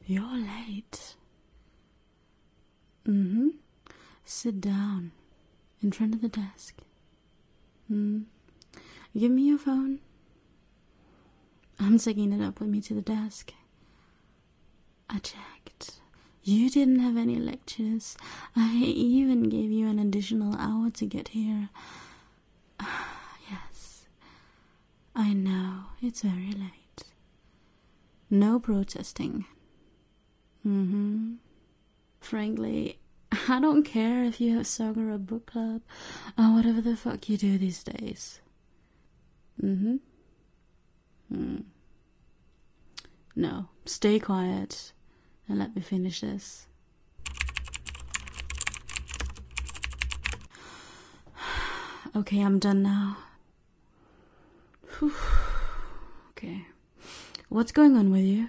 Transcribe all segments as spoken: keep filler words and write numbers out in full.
You're late. Mm-hmm. Sit down in front of the desk. Hmm. Give me your phone. I'm taking it up with me to the desk. I checked. You didn't have any lectures. I even gave you an additional hour to get here. Yes. I know, it's very late. No protesting. Mm-hmm. Frankly, I don't care if you have soccer or a book club or whatever the fuck you do these days. Mm-hmm. Hmm. No, stay quiet and let me finish this. Okay, I'm done now. Whew. Okay. What's going on with you?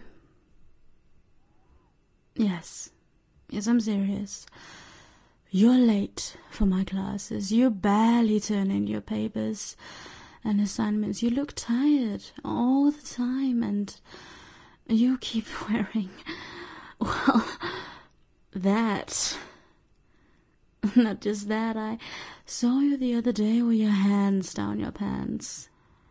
Yes. Yes, I'm serious. You're late for my classes. You barely turn in your papers and assignments. You look tired all the time, and you keep wearing, well, that. Not just that, I saw you the other day with your hands down your pants.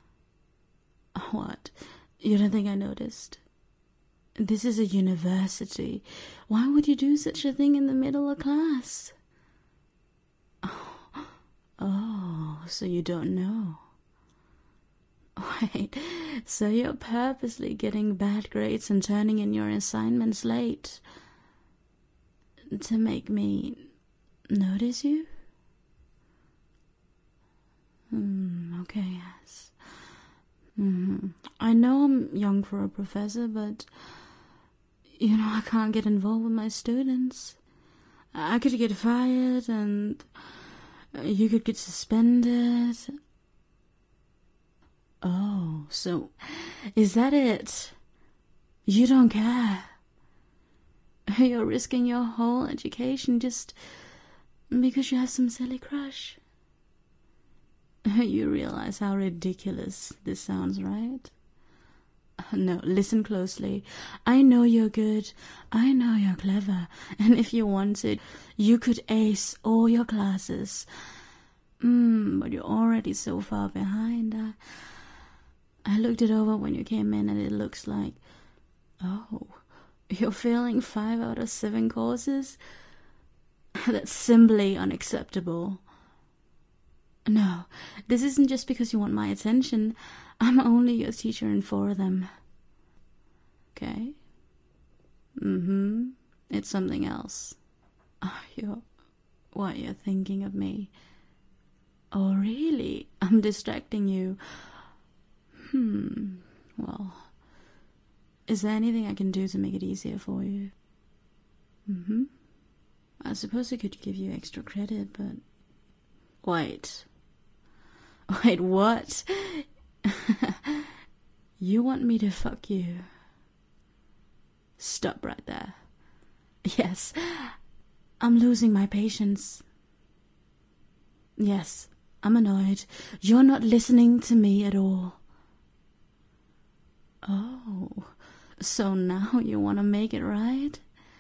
What? You don't think I noticed? This is a university. Why would you do such a thing in the middle of class? Oh, oh, so you don't know. Wait, so you're purposely getting bad grades and turning in your assignments late to make me notice you? Hmm, okay, yes. Mm-hmm. I know I'm young for a professor, but you know, I can't get involved with my students. I could get fired and you could get suspended. Oh, so is that it? You don't care. You're risking your whole education just because you have some silly crush. You realize how ridiculous this sounds, right? No, listen closely. I know you're good. I know you're clever. And if you wanted, you could ace all your classes. Mm, but you're already so far behind. I, I looked it over when you came in, and it looks like, oh, you're failing five out of seven courses? That's simply unacceptable. No, this isn't just because you want my attention. I'm only your teacher in four of them. Okay? Mm-hmm. It's something else. Oh, you're... What, you're thinking of me? Oh, really? I'm distracting you. Hmm. Well, is there anything I can do to make it easier for you? Mm-hmm. I suppose I could give you extra credit, but... Wait... Wait, what? You want me to fuck you? Stop right there. Yes, I'm losing my patience. Yes, I'm annoyed. You're not listening to me at all. Oh, so now you want to make it right?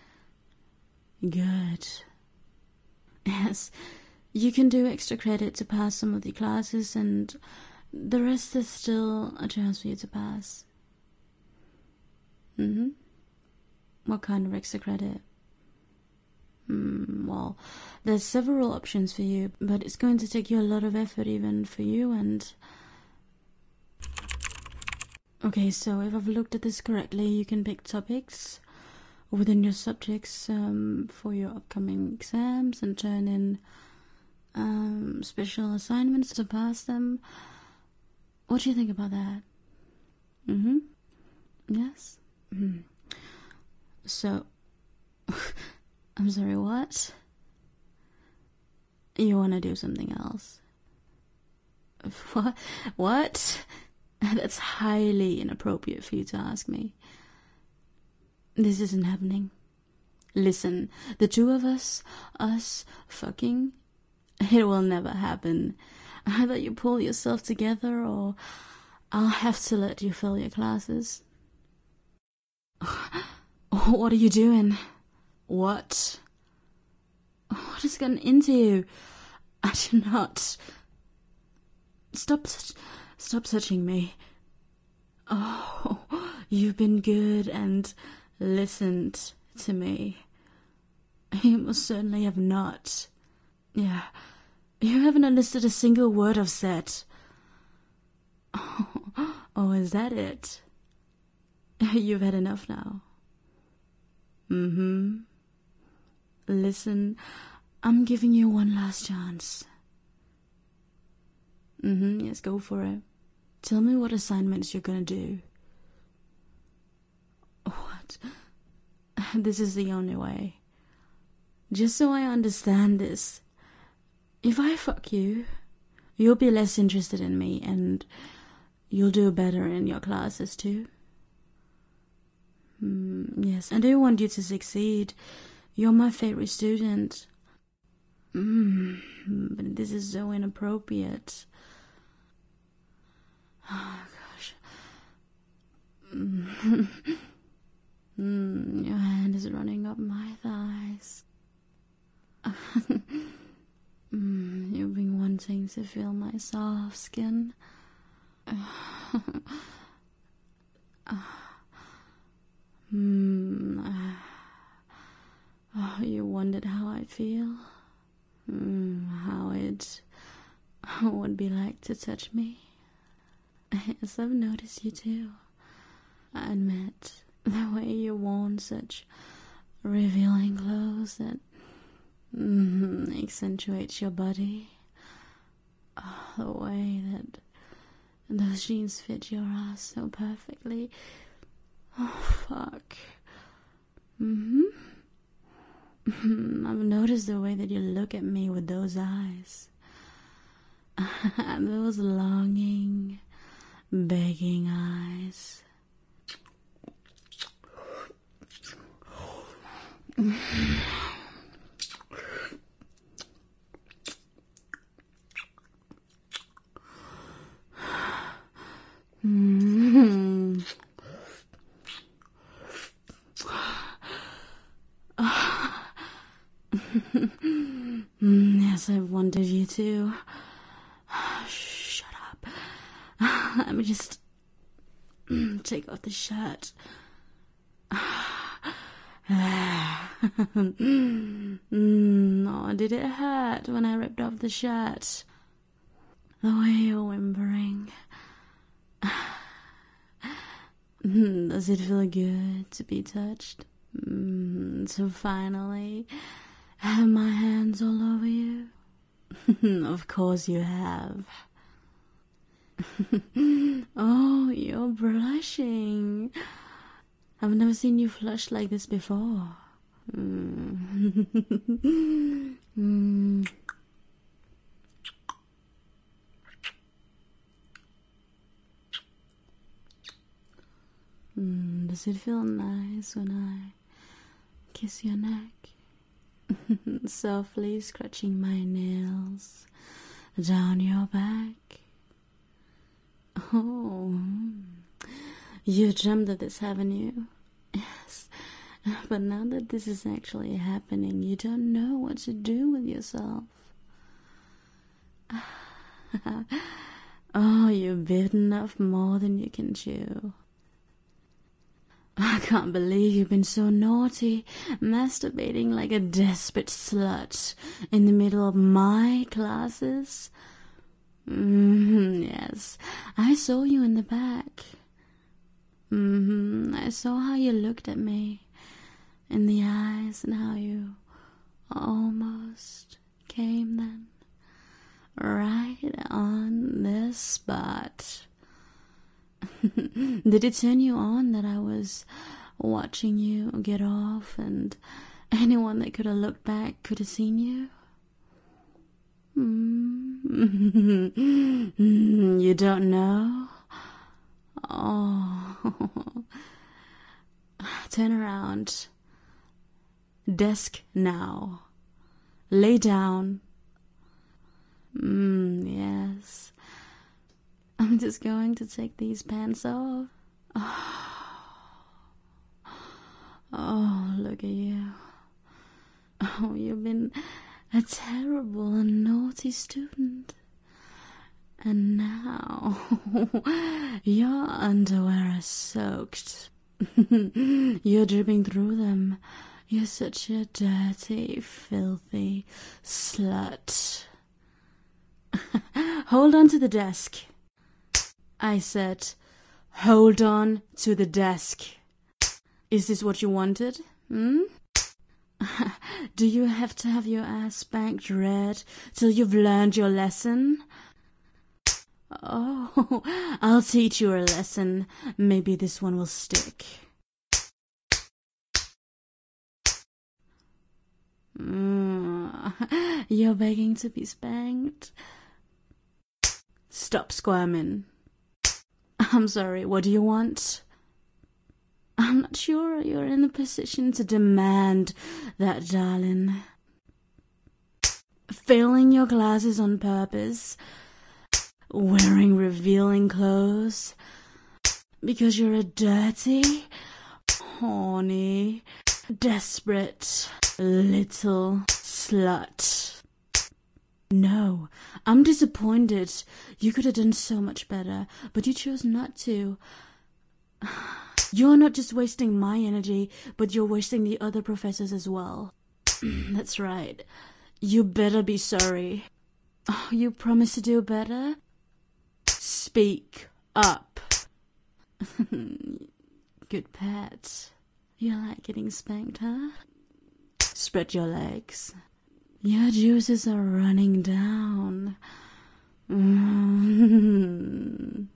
Good. Yes. You can do extra credit to pass some of the classes, and the rest is still a chance for you to pass. Mm-hmm. What kind of extra credit? Mm, well, there's several options for you, but it's going to take you a lot of effort even for you, and... Okay, so if I've looked at this correctly, you can pick topics within your subjects um, for your upcoming exams and turn in Um, special assignments to pass them. What do you think about that? Mm-hmm. Yes? Mm. So, I'm sorry, what? You want to do something else? What? What? That's highly inappropriate for you to ask me. This isn't happening. Listen, the two of us, us fucking... It will never happen. Either you pull yourself together, or I'll have to let you fill your classes. What are you doing? What? What has gotten into you? I do not. Stop, stop touching me. Oh, you've been good and listened to me. You most certainly have not. Yeah, you haven't understood a single word I've said. Oh, oh, is that it? You've had enough now. Mm-hmm. Listen, I'm giving you one last chance. Mm-hmm, yes, go for it. Tell me what assignments you're gonna do. What? This is the only way. Just so I understand this, if I fuck you, you'll be less interested in me and you'll do better in your classes too. Mm, yes, I do want you to succeed. You're my favorite student. Mm, but this is so inappropriate. Oh, gosh. Mm. Mm, your hand is running up my thighs. Mm, you've been wanting to feel my soft skin. Mm, oh, you wondered how I feel? Mm, how it would be like to touch me? Yes, I've noticed you too. I admit, the way you worn such revealing clothes that mm, accentuates your body. Oh, the way that those jeans fit your ass so perfectly. Oh, fuck. Mm-hmm. I've noticed the way that you look at me with those eyes. Those longing, begging eyes. Mm-hmm. Yes, I've wanted you to. Shut up. Let me just take off the shirt. mm, oh, did it hurt when I ripped off the shirt? The way you're whimpering. Does it feel good to be touched? Mm, to finally have my hands all over you? Of course you have. Oh, you're blushing. I've never seen you flush like this before. Mm. mm. Mm, does it feel nice when I kiss your neck? Softly scratching my nails down your back. Oh, you dreamt of this, haven't you? Yes, but now that this is actually happening, you don't know what to do with yourself. Oh, you've bitten off more than you can chew. I can't believe you've been so naughty, masturbating like a desperate slut in the middle of my classes. Mm-hmm, yes, I saw you in the back. Mm-hmm, I saw how you looked at me in the eyes and how you almost came then. Right on this spot. Did it turn you on that I was watching you get off and anyone that could have looked back could have seen you? Mm. You don't know? Oh. Turn around. Desk now. Lay down. Mm, yes. I'm just going to take these pants off. Oh, Oh, look at you. Oh, you've been a terrible and naughty student. And now your underwear are soaked. You're dripping through them. You're such a dirty, filthy slut. Hold on to the desk. I said, hold on to the desk. Is this what you wanted? Hmm? Do you have to have your ass spanked red till you've learned your lesson? Oh, I'll teach you a lesson. Maybe this one will stick. Mm, you're begging to be spanked? Stop squirming. I'm sorry, what do you want? I'm not sure you're in a position to demand that, darling. Failing your classes on purpose, wearing revealing clothes, because you're a dirty, horny, desperate little slut. No, I'm disappointed. You could have done so much better, but you chose not to. You're not just wasting my energy, but you're wasting the other professors as well. That's right. You better be sorry. Oh, you promise to do better? Speak up. Good pet. You like getting spanked, huh? Spread your legs. Your juices are running down. Mm.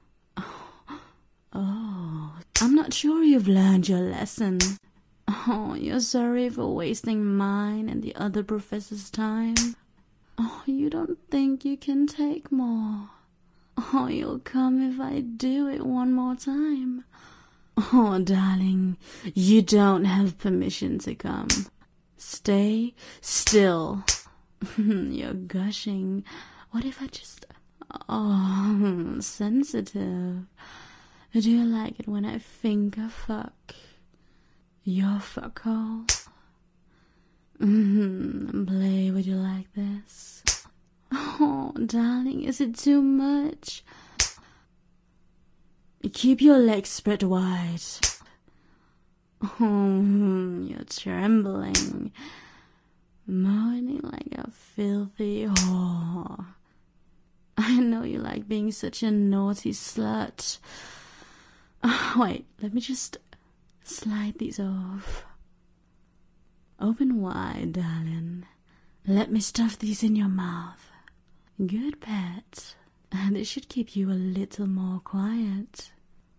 Oh, I'm not sure you've learned your lesson. Oh, you're sorry for wasting mine and the other professor's time. Oh, you don't think you can take more. Oh, you'll come if I do it one more time. Oh, darling, you don't have permission to come. Stay still. You're gushing. What if I just... Oh, sensitive. Do you like it when I finger fuck your fuckhole? Mm-hmm. Play, would you like this? Oh, darling, is it too much? Keep your legs spread wide. Oh, you're trembling, moaning like a filthy whore. I know you like being such a naughty slut. Oh, wait, let me just slide these off. Open wide, darling. Let me stuff these in your mouth. Good pet. This should keep you a little more quiet.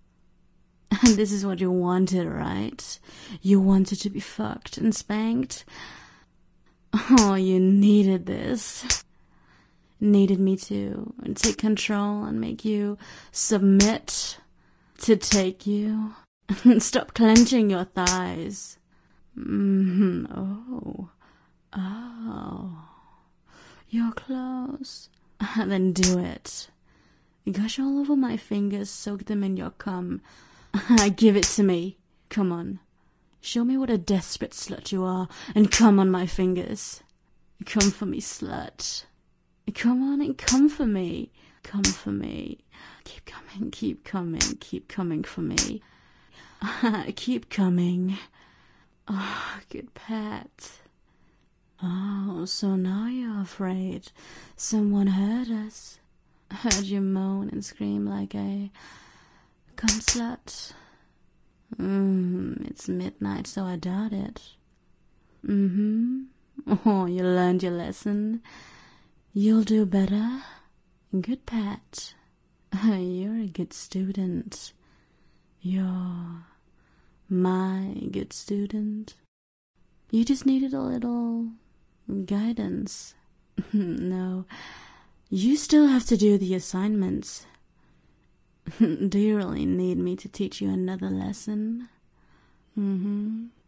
And this is what you wanted, right? You wanted to be fucked and spanked. Oh, you needed this. Needed me to take control and make you submit to take you. Stop clenching your thighs. Mm-hmm. Oh. Oh. You're close. Then do it. Gush all over my fingers, soak them in your cum. Give it to me. Come on. Show me what a desperate slut you are, and come on my fingers. Come for me, slut. Come on and come for me. Come for me. Keep coming, keep coming, keep coming for me. Keep coming. Oh, good pet. Oh, so now you're afraid someone heard us. Heard you moan and scream like a cum slut. Mm, it's midnight, so I doubt it. Mm-hmm. Oh, you learned your lesson. You'll do better. Good pet. You're a good student. You're my good student. You just needed a little guidance. No, you still have to do the assignments. Do you really need me to teach you another lesson? Mm-hmm.